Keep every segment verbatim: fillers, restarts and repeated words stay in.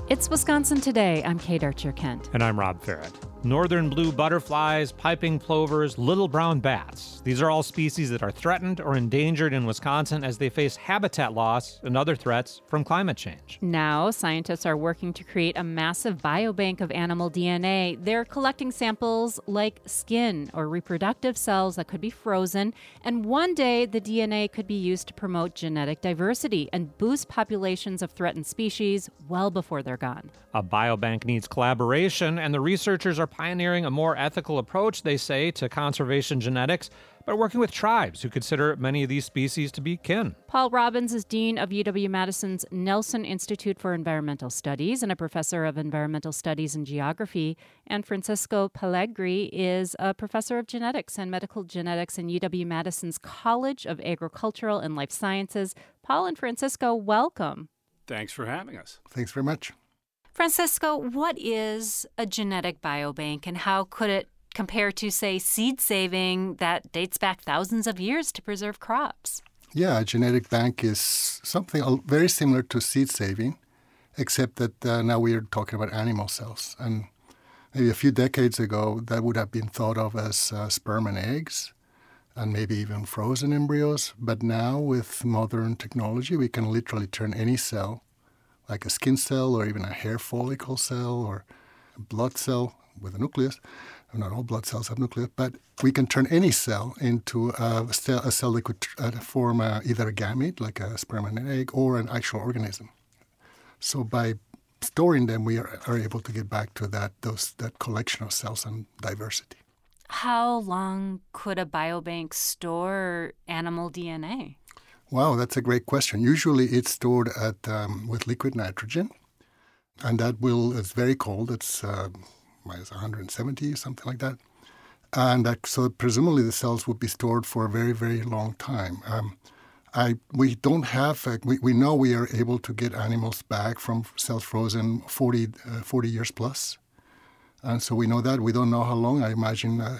It's Wisconsin Today. I'm Kate Archer-Kent. And I'm Rob Farrett. Northern blue butterflies, piping plovers, little brown bats. These are all species that are threatened or endangered in Wisconsin as they face habitat loss and other threats from climate change. Now, scientists are working to create a massive biobank of animal D N A. They're collecting samples like skin or reproductive cells that could be frozen. And one day, the D N A could be used to promote genetic diversity and boost populations of threatened species well before they're gone. A biobank needs collaboration, and the researchers are pioneering a more ethical approach, they say, to conservation genetics, by working with tribes who consider many of these species to be kin. Paul Robbins is dean of U W-Madison's Nelson Institute for Environmental Studies and a professor of environmental studies and geography. And Francisco Pellegri is a professor of genetics and medical genetics in U W-Madison's College of Agricultural and Life Sciences. Paul and Francisco, welcome. Thanks for having us. Thanks very much. Francisco, what is a genetic biobank and how could it compare to, say, seed saving that dates back thousands of years to preserve crops? Yeah, a genetic bank is something very similar to seed saving, except that uh, now we are talking about animal cells. And maybe a few decades ago, that would have been thought of as uh, sperm and eggs, and maybe even frozen embryos. But now with modern technology, we can literally turn any cell, like a skin cell or even a hair follicle cell or a blood cell with a nucleus. Not all blood cells have nucleus, but we can turn any cell into a cell, a cell that could uh, form a, either a gamete, like a sperm and an egg, or an actual organism. So by storing them, we are, are able to get back to that those that collection of cells and diversity. How long could a biobank store animal D N A? Wow, that's a great question. Usually it's stored at um, with liquid nitrogen, and that will it's very cold. It's uh, minus one hundred seventy, something like that. And that, so presumably the cells would be stored for a very, very long time. Um, I we don't have uh, we we know we are able to get animals back from cells frozen forty, uh, forty years plus, and so we know that. We don't know how long. I imagine uh,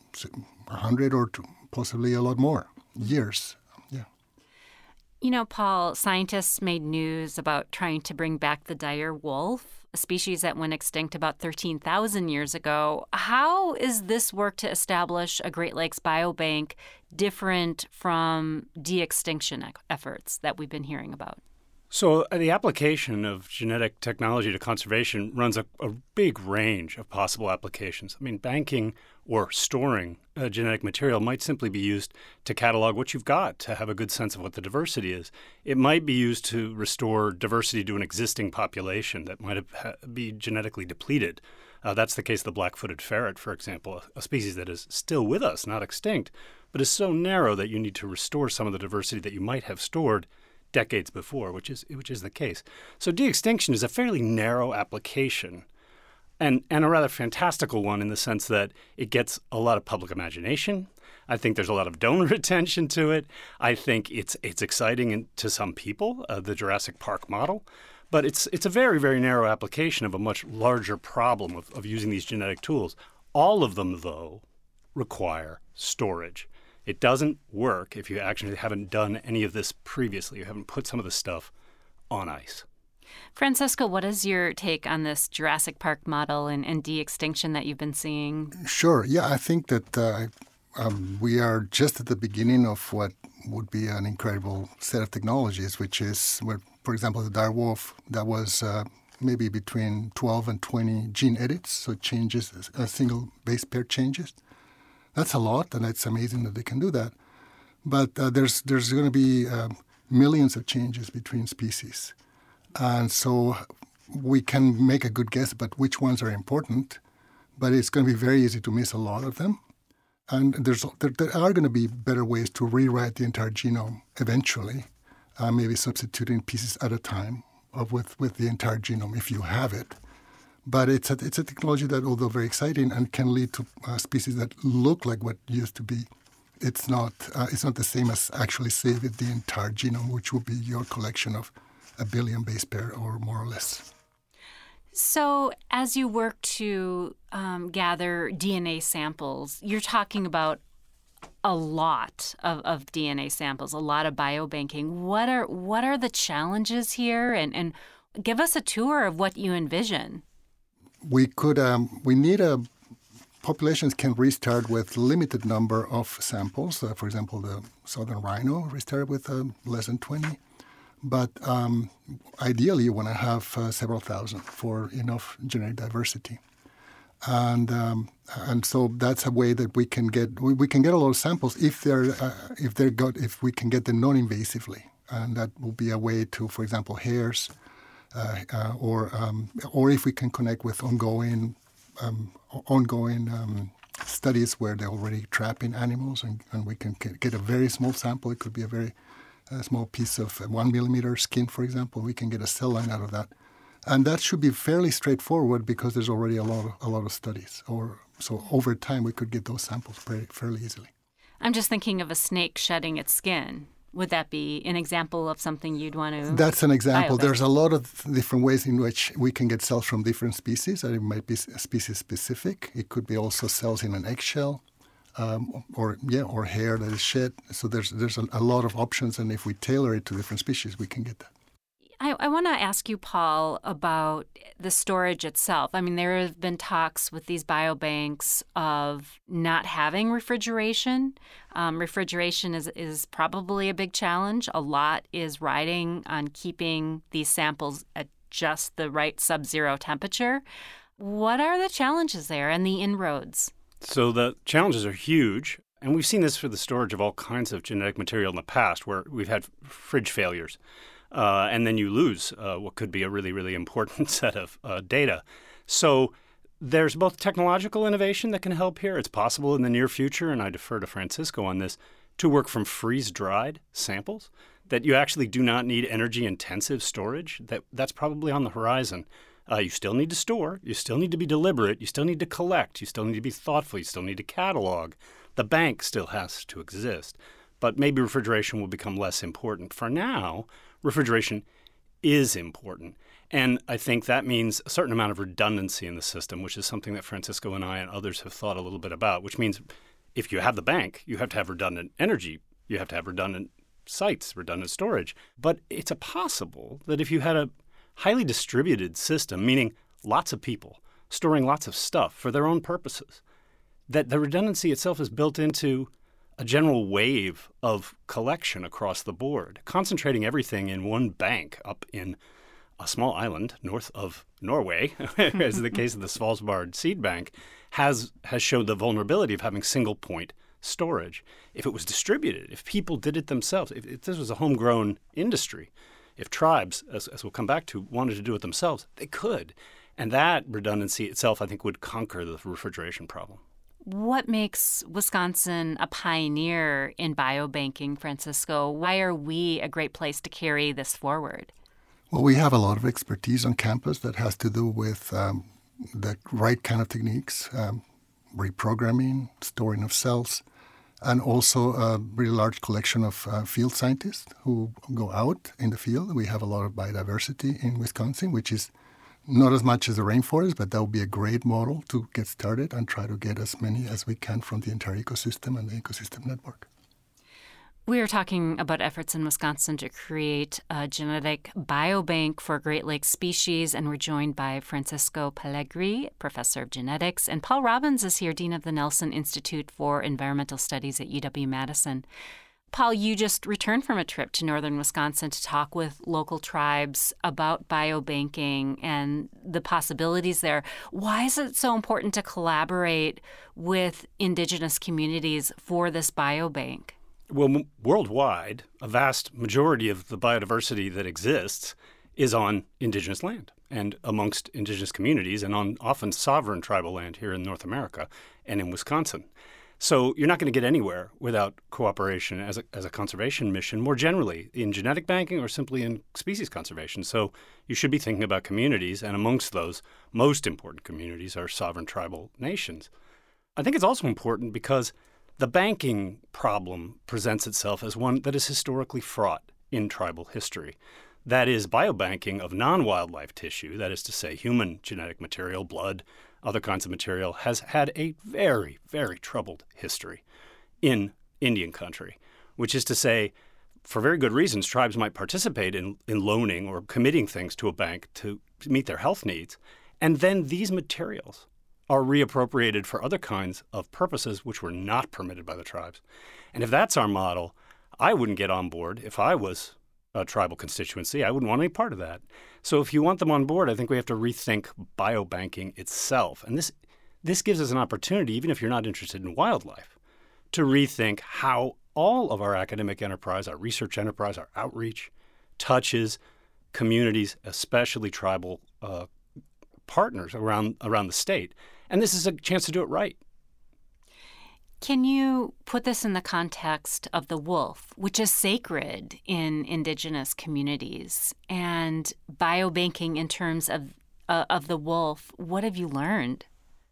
one hundred or two, possibly a lot more years. You know, Paul, scientists made news about trying to bring back the dire wolf, a species that went extinct about thirteen thousand years ago. How is this work to establish a Great Lakes biobank different from de-extinction efforts that we've been hearing about? So uh, the application of genetic technology to conservation runs a, a big range of possible applications. I mean, banking or storing uh, genetic material might simply be used to catalog what you've got, to have a good sense of what the diversity is. It might be used to restore diversity to an existing population that might have, ha- be genetically depleted. Uh, that's the case of the black-footed ferret, for example, a, a species that is still with us, not extinct, but is so narrow that you need to restore some of the diversity that you might have stored decades before, which is which is the case. So de-extinction is a fairly narrow application and, and a rather fantastical one in the sense that it gets a lot of public imagination. I think there's a lot of donor attention to it. I think it's it's exciting in, to some people, uh, the Jurassic Park model. But it's it's a very, very narrow application of a much larger problem of, of using these genetic tools. All of them, though, require storage. It doesn't work if you actually haven't done any of this previously. You haven't put some of the stuff on ice. Francisco, what is your take on this Jurassic Park model and, and de-extinction that you've been seeing? Sure. Yeah, I think that uh, um, we are just at the beginning of what would be an incredible set of technologies, which is, where, for example, the dire wolf, that was uh, maybe between twelve and twenty gene edits, so it changes, a single base pair changes. That's a lot, and it's amazing that they can do that. But uh, there's there's going to be uh, millions of changes between species. And so we can make a good guess about which ones are important, but it's going to be very easy to miss a lot of them. And there's there, there are going to be better ways to rewrite the entire genome eventually, uh, maybe substituting pieces at a time of with, with the entire genome if you have it. But it's a, it's a technology that, although very exciting and can lead to uh, species that look like what used to be, it's not uh, it's not the same as actually saving the entire genome, which would be your collection of a billion base pair or more or less. So as you work to um, gather D N A samples, you're talking about a lot of, of D N A samples, a lot of biobanking. What are what are the challenges here, and, and Give us a tour of what you envision. We could, um, we need a, populations can restart with limited number of samples. Uh, for example, the southern rhino restarted with uh, less than twenty. But um, ideally, you want to have uh, several thousand for enough genetic diversity. And um, and so that's a way that we can get we, we can get a lot of samples if they're uh, if they're got if we can get them non-invasively, and that will be a way to, for example, hares, uh, uh, or um, or if we can connect with ongoing um, ongoing um, studies where they're already trapping animals, and, and we can get a very small sample. It could be a very uh, small piece of one millimeter skin, for example. We can get a cell line out of that. And that should be fairly straightforward because there's already a lot of, a lot of studies. Or so over time, we could get those samples pretty, fairly easily. I'm just thinking of a snake shedding its skin. Would that be an example of something you'd want to? That's an example. biobank? There's a lot of different ways in which we can get cells from different species. And it might be species specific. It could be also cells in an eggshell, um, or yeah, or hair that is shed. So there's there's a, a lot of options. And if we tailor it to different species, we can get that. I, I want to ask you, Paul, about the storage itself. I mean, there have been talks with these biobanks of not having refrigeration. Um, refrigeration is, is probably a big challenge. A lot is riding on keeping these samples at just the right sub-zero temperature. What are the challenges there and the inroads? So the challenges are huge. And we've seen this for the storage of all kinds of genetic material in the past where we've had fridge failures. Uh, and then you lose uh, what could be a really, really important set of uh, data. So there's both technological innovation that can help here. It's possible in the near future, and I defer to Francisco on this, to work from freeze-dried samples, that you actually do not need energy-intensive storage. That That's probably on the horizon. Uh, you still need to store. You still need to be deliberate. You still need to collect. You still need to be thoughtful. You still need to catalog. The bank still has to exist. But maybe refrigeration will become less important. For now, refrigeration is important. And I think that means a certain amount of redundancy in the system, which is something that Francisco and I and others have thought a little bit about, which means if you have the bank, you have to have redundant energy. You have to have redundant sites, redundant storage. But it's a possible that if you had a highly distributed system, meaning lots of people storing lots of stuff for their own purposes, that the redundancy itself is built into a general wave of collection across the board, concentrating everything in one bank up in a small island north of Norway, as in the case of the Svalbard Seed Bank, has has showed the vulnerability of having single-point storage. If it was distributed, if people did it themselves, if, if this was a homegrown industry, if tribes, as, as we'll come back to, wanted to do it themselves, they could. And that redundancy itself, I think, would conquer the refrigeration problem. What makes Wisconsin a pioneer in biobanking, Francisco? Why are we a great place to carry this forward? Well, we have a lot of expertise on campus that has to do with um, the right kind of techniques, um, reprogramming, storing of cells, and also a really large collection of uh, field scientists who go out in the field. We have a lot of biodiversity in Wisconsin, which is not as much as the rainforest, but that would be a great model to get started and try to get as many as we can from the entire ecosystem and the ecosystem network. We are talking about efforts in Wisconsin to create a genetic biobank for Great Lakes species, and we're joined by Francisco Pellegri, professor of genetics, and Paul Robbins is here, dean of the Nelson Institute for Environmental Studies at U W-Madison. Paul, you just returned from a trip to northern Wisconsin to talk with local tribes about biobanking and the possibilities there. Why is it so important to collaborate with indigenous communities for this biobank? Well, worldwide, a vast majority of the biodiversity that exists is on indigenous land and amongst indigenous communities and on often sovereign tribal land here in North America and in Wisconsin. So you're not going to get anywhere without cooperation as a, as a conservation mission more generally in genetic banking or simply in species conservation. So you should be thinking about communities, and amongst those most important communities are sovereign tribal nations. I think it's also important because the banking problem presents itself as one that is historically fraught in tribal history. That is, biobanking of non-wildlife tissue, that is to say human genetic material, blood, other kinds of material, has had a very, very troubled history in Indian country, which is to say for very good reasons, tribes might participate in, in loaning or committing things to a bank to meet their health needs. And then these materials are reappropriated for other kinds of purposes which were not permitted by the tribes. And if that's our model, I wouldn't get on board if I was a tribal constituency. I wouldn't want any part of that. So if you want them on board, I think we have to rethink biobanking itself. And this this gives us an opportunity, even if you're not interested in wildlife, to rethink how all of our academic enterprise, our research enterprise, our outreach touches communities, especially tribal uh, partners around around the state. And this is a chance to do it right. Can you put this in the context of the wolf, which is sacred in indigenous communities, and biobanking in terms of uh, of the wolf? What have you learned?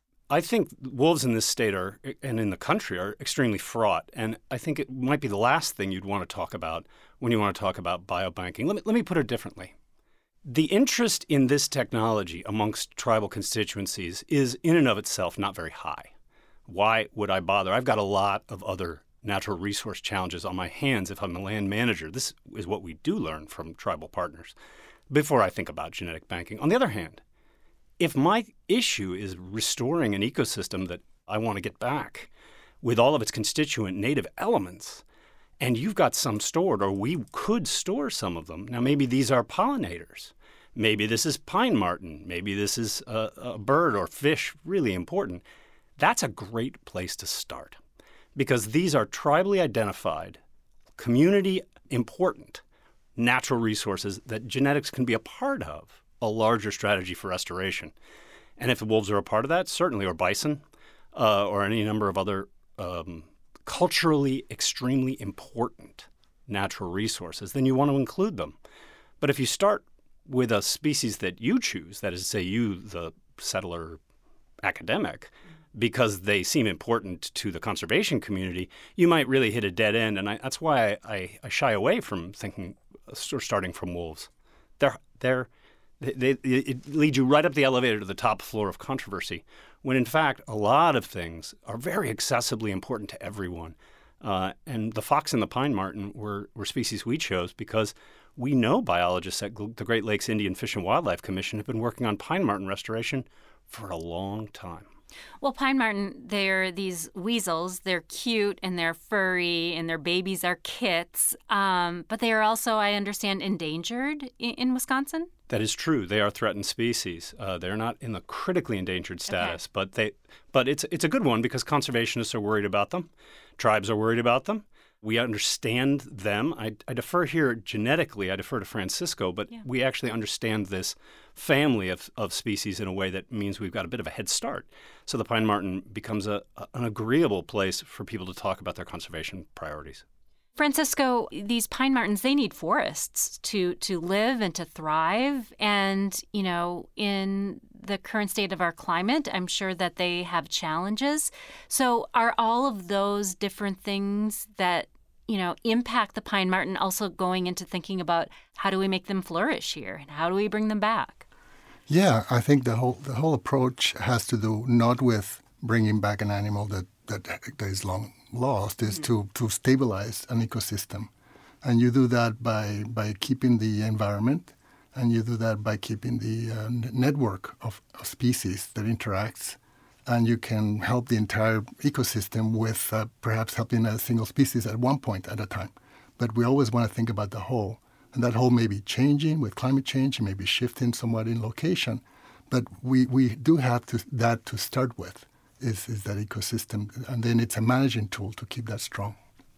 I think wolves in this state are, and in the country are extremely fraught. And I think it might be the last thing you'd want to talk about when you want to talk about biobanking. Let me, let me put it differently. The interest in this technology amongst tribal constituencies is in and of itself not very high. Why would I bother? I've got a lot of other natural resource challenges on my hands if I'm a land manager. This is what we do learn from tribal partners before I think about genetic banking. On the other hand, if my issue is restoring an ecosystem that I want to get back with all of its constituent native elements, and you've got some stored, or we could store some of them. Now, maybe these are pollinators. Maybe this is pine marten. Maybe this is a, a bird or fish, really important. That's a great place to start because these are tribally identified, community important natural resources that genetics can be a part of a larger strategy for restoration. And if the wolves are a part of that, certainly, or bison, uh, or any number of other um, culturally extremely important natural resources, then you want to include them. But if you start with a species that you choose, that is to say you, the settler academic, because they seem important to the conservation community, you might really hit a dead end. And I, that's why I, I, I shy away from thinking or starting from wolves. They're, they're, they, they, it leads you right up the elevator to the top floor of controversy, when in fact a lot of things are very accessibly important to everyone. Uh, and the fox and the pine marten were, were species we chose because we know biologists at the Great Lakes Indian Fish and Wildlife Commission have been working on pine marten restoration for a long time. Well, pine marten, they're these weasels. They're cute and they're furry and their babies are kits. Um, but they are also, I understand, endangered in, in Wisconsin? That is true. They are threatened species. Uh, they're not in the critically endangered status, okay. but they, but it's it's a good one because conservationists are worried about them. Tribes are worried about them. We understand them. I, I defer here genetically. I defer to Francisco, but yeah. we actually understand this family of, of species in a way that means we've got a bit of a head start. So the pine marten becomes a, a, an agreeable place for people to talk about their conservation priorities. Francisco, these pine martens, they need forests to, to live and to thrive. And, you know, in the current state of our climate, I'm sure that they have challenges. So are all of those different things that, you know, impact the pine marten also going into thinking about how do we make them flourish here and how do we bring them back? Yeah, I think the whole the whole approach has to do not with bringing back an animal that, that, that is long lost, is mm-hmm. to, to stabilize an ecosystem. And you do that by, by keeping the environment, and you do that by keeping the uh, network of, of species that interacts. And you can help the entire ecosystem with uh, perhaps helping a single species at one point at a time. But we always want to think about the whole. And that whole may be changing with climate change, it may be shifting somewhat in location. But we, we do have to, that to start with. Is, is that ecosystem, and then it's a managing tool to keep that strong.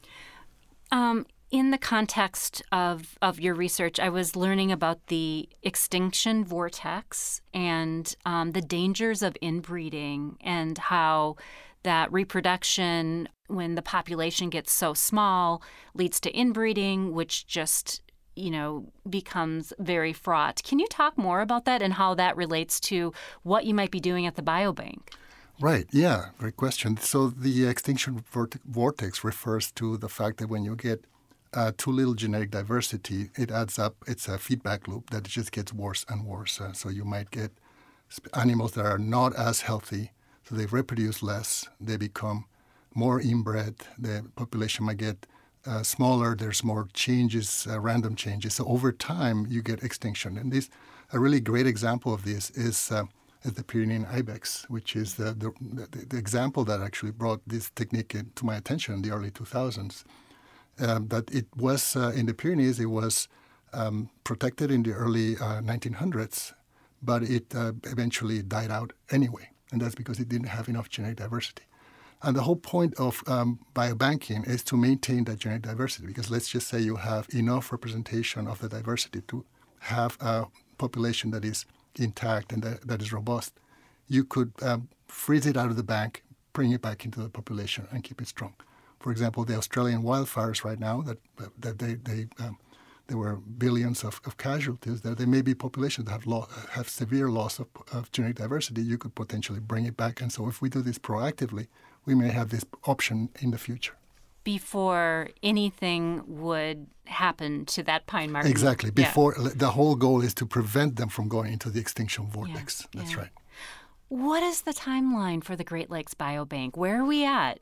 Um, in the context of, of your research, I was learning about the extinction vortex and um, the dangers of inbreeding and how that reproduction, when the population gets so small, leads to inbreeding, which just, you know, becomes very fraught. Can you talk more about that and how that relates to what you might be doing at the biobank? Right. Yeah. Great question. So the extinction vortex refers to the fact that when you get uh, too little genetic diversity, it adds up. It's a feedback loop that just gets worse and worse. Uh, so you might get animals that are not as healthy, so they reproduce less. They become more inbred. The population might get uh, smaller, there's more changes, uh, random changes. So over time, you get extinction. And this, a really great example of this is, uh, is the Pyrenean ibex, which is the, the, the, the example that actually brought this technique to my attention in the early two thousands. Um, that it was, uh, in the Pyrenees, it was um, protected in the early uh, nineteen hundreds, but it uh, eventually died out anyway. And that's because it didn't have enough genetic diversity. And the whole point of um, biobanking is to maintain that genetic diversity, because let's just say you have enough representation of the diversity to have a population that is intact and that, that is robust. You could um, freeze it out of the bank, bring it back into the population, and keep it strong. For example, the Australian wildfires right now, that that they, they um, there were billions of, of casualties there. There may be populations that have lo- have severe loss of, of genetic diversity. You could potentially bring it back. And so if we do this proactively, we may have this option in the future. Before anything would happen to that pine marten. Exactly. Before yeah. The whole goal is to prevent them from going into the extinction vortex. Yeah. That's yeah. right. What is the timeline for the Great Lakes Biobank? Where are we at?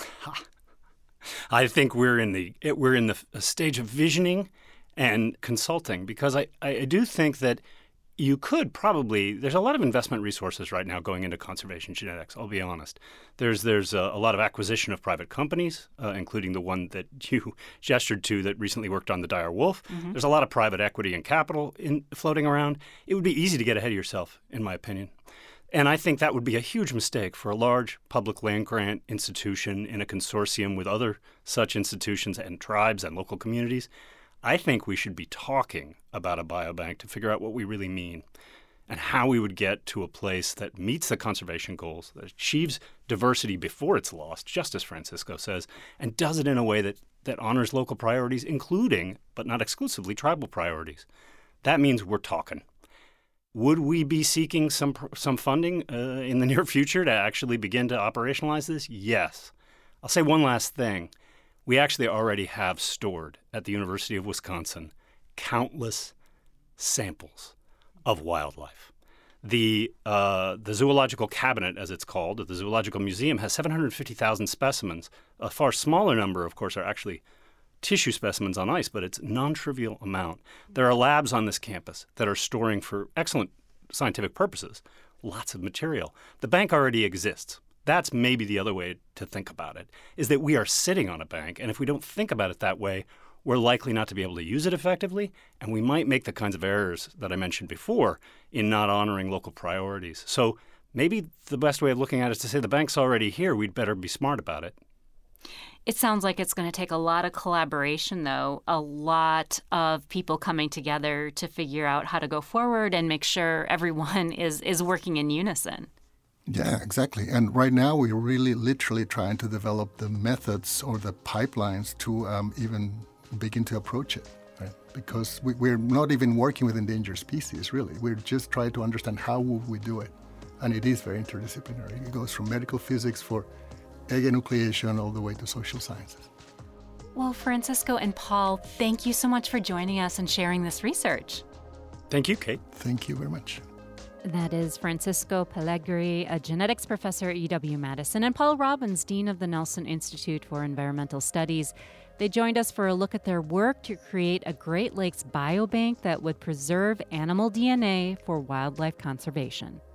I think we're in the we're in the stage of visioning and consulting, because I, I do think that you could probably, there's a lot of investment resources right now going into conservation genetics, I'll be honest. There's there's a, a lot of acquisition of private companies, uh, including the one that you gestured to that recently worked on the dire wolf. Mm-hmm. There's a lot of private equity and capital in, floating around. It would be easy to get ahead of yourself, in my opinion. And I think that would be a huge mistake for a large public land grant institution in a consortium with other such institutions and tribes and local communities. I think we should be talking about a biobank to figure out what we really mean and how we would get to a place that meets the conservation goals, that achieves diversity before it's lost, just as Francisco says, and does it in a way that, that honors local priorities, including, but not exclusively, tribal priorities. That means we're talking. Would we be seeking some some funding uh, in the near future to actually begin to operationalize this? Yes. I'll say one last thing. We actually already have stored at the University of Wisconsin countless samples of wildlife. The uh, the Zoological Cabinet, as it's called, at the Zoological Museum, has seven hundred fifty thousand specimens. A far smaller number, of course, are actually tissue specimens on ice, but it's a non-trivial amount. There are labs on this campus that are storing for excellent scientific purposes lots of material. The bank already exists. That's maybe the other way to think about it, is that we are sitting on a bank, and if we don't think about it that way, we're likely not to be able to use it effectively, and we might make the kinds of errors that I mentioned before in not honoring local priorities. So maybe the best way of looking at it is to say the bank's already here, we'd better be smart about it. It sounds like it's going to take a lot of collaboration, though, a lot of people coming together to figure out how to go forward and make sure everyone is, is working in unison. Yeah, exactly. And right now we're really literally trying to develop the methods or the pipelines to um, even begin to approach it, right? Because we, we're not even working with endangered species, really. We're just trying to understand how would we do it. And it is very interdisciplinary. It goes from medical physics for egg enucleation all the way to social sciences. Well, Francisco and Paul, thank you so much for joining us and sharing this research. Thank you, Kate. Thank you very much. That is Francisco Pellegri, a genetics professor at U W-Madison, and Paul Robbins, Dean of the Nelson Institute for Environmental Studies. They joined us for a look at their work to create a Great Lakes biobank that would preserve animal D N A for wildlife conservation.